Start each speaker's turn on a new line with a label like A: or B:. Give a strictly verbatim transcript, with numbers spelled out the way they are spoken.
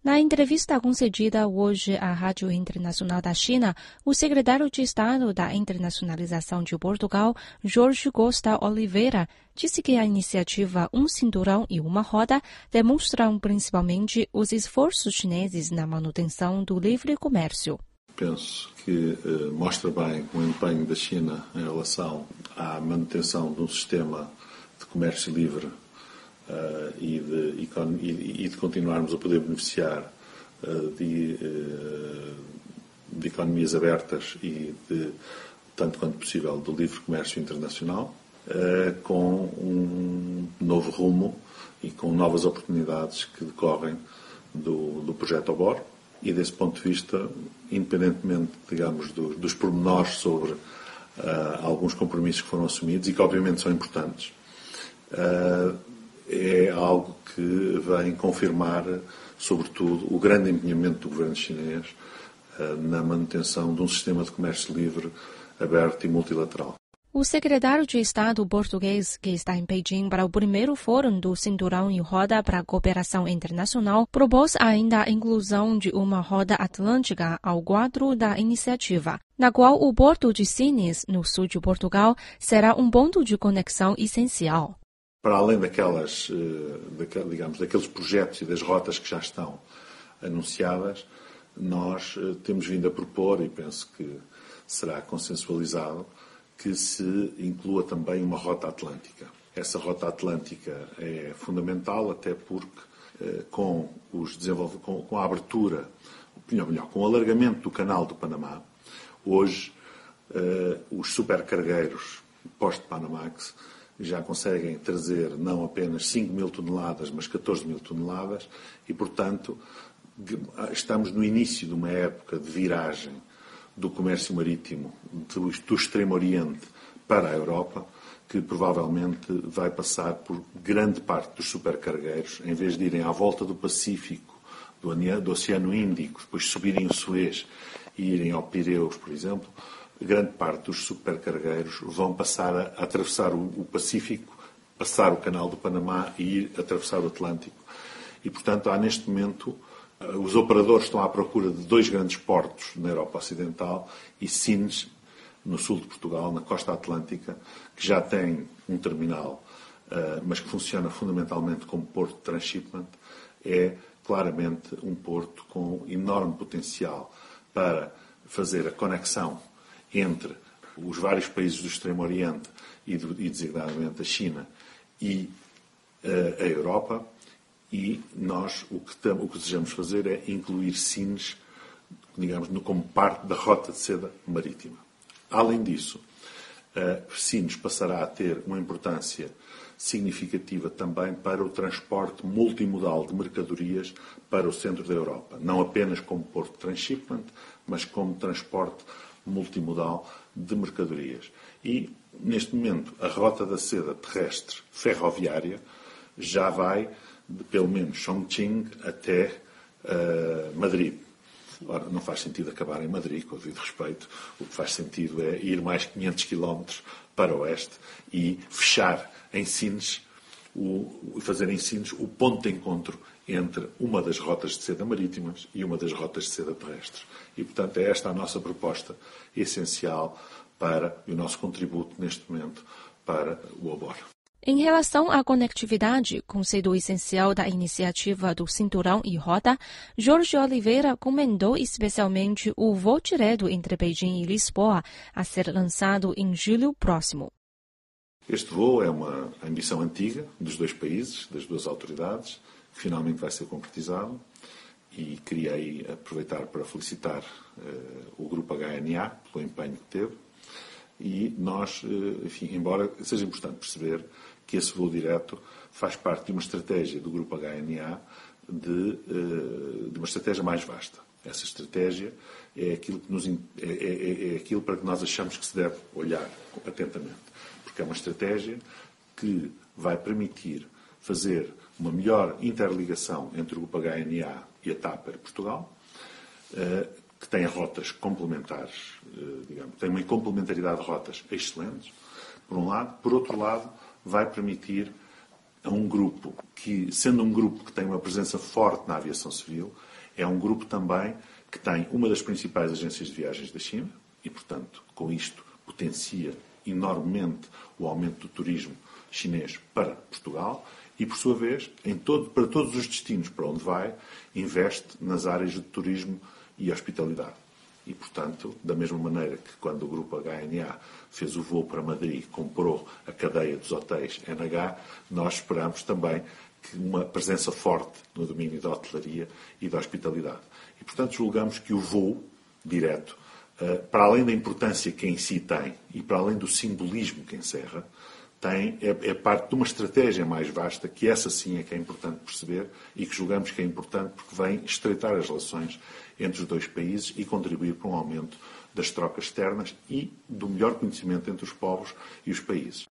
A: Na entrevista concedida hoje à Rádio Internacional da China, o secretário de Estado da Internacionalização de Portugal, Jorge Costa Oliveira, disse que a iniciativa Um Cinturão e Uma Roda demonstram principalmente os esforços chineses na manutenção do livre comércio.
B: Penso que uh, mostra bem o empenho da China em relação à manutenção de um sistema de comércio livre uh, e, de, e, e de continuarmos a poder beneficiar uh, de, uh, de economias abertas e, de, tanto quanto possível, do livre comércio internacional, uh, com um novo rumo e com novas oportunidades que decorrem do, do projeto O B O R. E, desse ponto de vista, independentemente, digamos, do, dos pormenores sobre uh, alguns compromissos que foram assumidos e que, obviamente, são importantes, uh, é algo que vem confirmar, sobretudo, o grande empenhamento do governo chinês uh, na manutenção de um sistema de comércio livre, aberto e multilateral.
A: O secretário de Estado português, que está em Beijing para o primeiro Fórum do Cinturão e Roda para a Cooperação Internacional, propôs ainda a inclusão de uma roda atlântica ao quadro da iniciativa, na qual o porto de Sines, no sul de Portugal, será um ponto de conexão essencial.
B: Para além daquelas, digamos, daqueles projetos e das rotas que já estão anunciadas, nós temos vindo a propor, e penso que será consensualizado, que se inclua também uma rota atlântica. Essa rota atlântica é fundamental, até porque com, os desenvolv... com, com a abertura, ou melhor, com o alargamento do canal do Panamá, hoje os supercargueiros pós-Panamax já conseguem trazer não apenas cinco mil toneladas, mas catorze mil toneladas e, portanto, estamos no início de uma época de viragem do comércio marítimo do, do Extremo Oriente para a Europa, que provavelmente vai passar por grande parte dos supercargueiros, em vez de irem à volta do Pacífico, do, do Oceano Índico, depois subirem o Suez e irem ao Pireus, por exemplo, grande parte dos supercargueiros vão passar a, a atravessar o, o Pacífico, passar o Canal do Panamá e ir atravessar o Atlântico. E, portanto, há neste momento os operadores estão à procura de dois grandes portos na Europa Ocidental e Sines, no sul de Portugal, na costa atlântica, que já tem um terminal, mas que funciona fundamentalmente como porto de transshipment, é claramente um porto com enorme potencial para fazer a conexão entre os vários países do Extremo Oriente e, e designadamente a China e a Europa. E nós o que, o que desejamos fazer é incluir Sines, digamos, como parte da rota de seda marítima. Além disso, Sines passará a ter uma importância significativa também para o transporte multimodal de mercadorias para o centro da Europa. Não apenas como porto de transshipment, mas como transporte multimodal de mercadorias. E, neste momento, a rota da seda terrestre ferroviária já vai de pelo menos Chongqing até uh, Madrid. Ora, não faz sentido acabar em Madrid, com o devido respeito. O que faz sentido é ir mais quinhentos quilómetros para o oeste e fechar em Sines, o, fazer em Sines o ponto de encontro entre uma das rotas de seda marítimas e uma das rotas de seda terrestres. E, portanto, é esta a nossa proposta essencial para e o nosso contributo neste momento para o O B O R.
A: Em relação à conectividade, conceito essencial da iniciativa do Cinturão e Roda, Jorge Oliveira comentou especialmente o voo direto entre Beijing e Lisboa, a ser lançado em julho próximo.
B: Este voo é uma ambição antiga dos dois países, das duas autoridades, que finalmente vai ser concretizado. E queria aí aproveitar para felicitar uh, o Grupo H N A pelo empenho que teve. E nós, uh, enfim, embora seja importante perceber que esse voo direto faz parte de uma estratégia do Grupo H N A de, uh, de uma estratégia mais vasta. Essa estratégia é aquilo, que nos, é, é, é aquilo para que nós achamos que se deve olhar atentamente. Porque é uma estratégia que vai permitir fazer uma melhor interligação entre o Grupo H N A e a TAP Air Portugal, que tem rotas complementares, digamos, tem uma complementaridade de rotas excelentes, por um lado. Por outro lado, vai permitir a um grupo que, sendo um grupo que tem uma presença forte na aviação civil, é um grupo também que tem uma das principais agências de viagens da China e, portanto, com isto potencia enormemente o aumento do turismo chinês para Portugal e, por sua vez, em todo, para todos os destinos para onde vai, investe nas áreas de turismo e hospitalidade. E, portanto, da mesma maneira que quando o grupo H N A fez o voo para Madrid e comprou a cadeia dos hotéis N H, nós esperamos também que uma presença forte no domínio da hotelaria e da hospitalidade. E, portanto, julgamos que o voo direto, para além da importância que em si tem e para além do simbolismo que encerra, tem, é, é parte de uma estratégia mais vasta, que essa sim é que é importante perceber e que julgamos que é importante porque vem estreitar as relações entre os dois países e contribuir para um aumento das trocas externas e do melhor conhecimento entre os povos e os países.